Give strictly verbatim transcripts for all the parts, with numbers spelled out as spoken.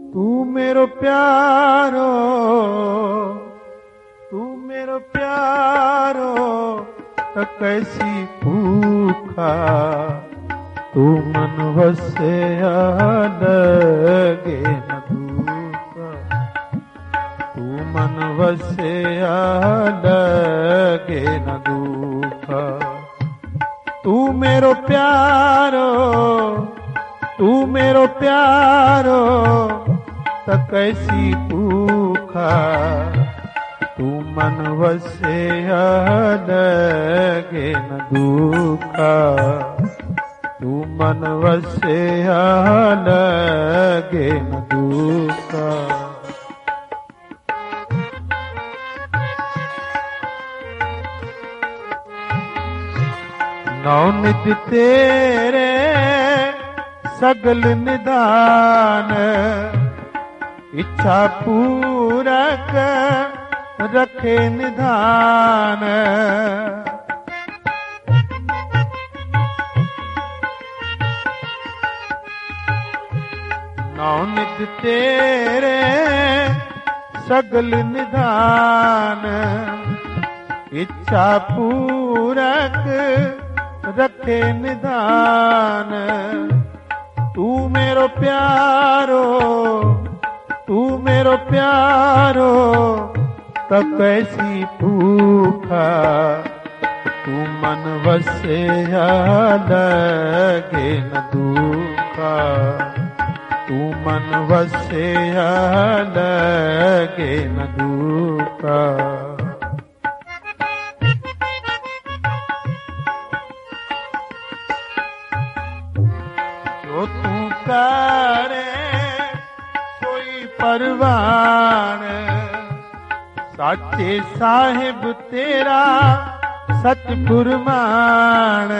तू मेरो प्यारो, तू मेरो प्यारो, त कैसी भूखा तू मन वसे लगे न दूखा, तू मन वसे लगे न दूखा। तू मेरो प्यारो, तू मेरो प्यारो, त कैसी भूखा तू मन वसे लगे न दूखा, तू मन वसे लगे न दूखा। नौ निज तेरे सगल निदान, इच्छा पूरक रखे निधान। नौ निज तेरे सगल निधान, इच्छा पूरक रखे निधान। तू मेरो प्यारो, तू मेरो प्यारो, त कैसी भूखा तू मन वसे लगे न दूखा, तू मन वसे लगे न दूखा। जो तू करे कोई परवान, साचे साहिब तेरा सच फुरमान।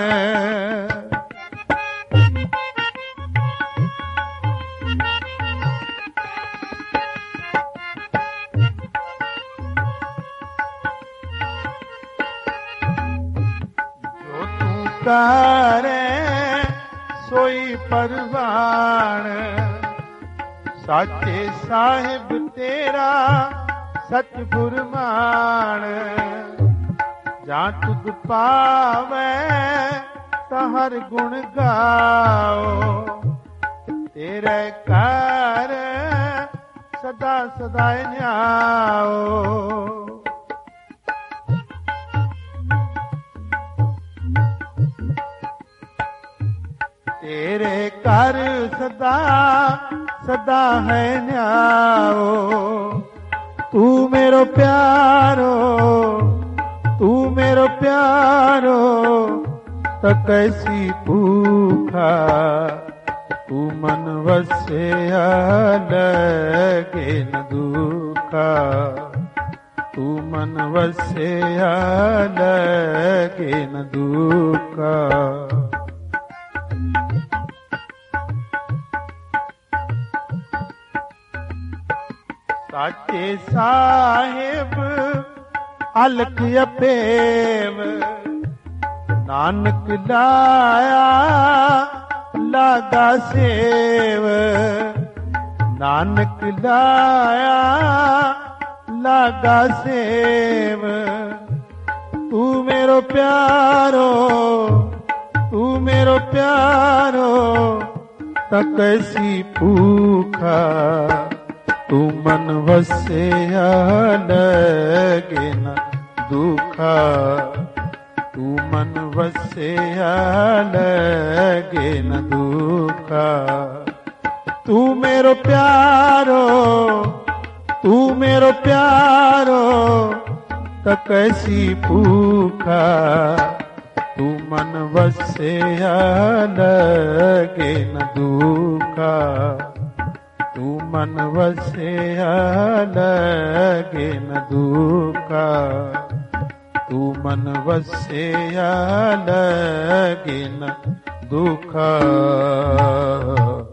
जो तू करे सोई परवान, साचे साहिब तेरा सच फुरमान। जा तुझ पावे तहर गुण गाओ, तेरे कर सदा सदा न्याओ। तेरे कर सदा सदा है न्याओ। तू मेरो प्यारो, तू मेरो प्यारो, त कैसी भूखा तू मन वसे लगे न दूखा, तू मन वसे लगे न दूखा। साचे साहिब अलख अपेव, नानक लाया लागा सेव। नानक लाया लागा सेव। तू मेरो प्यारो, तू मेरो प्यारो, त कैसी भूखा तू मन वसे लगे न दूखा, तू मन वसे लगे न दूखा। तू मेरो प्यारो, तू मेरो प्यारो, त कैसी भूखा तू मन वसे लगे न दूखा, तू मन वसे लगे न दूखा, तू मन वसे लगे न दूखा।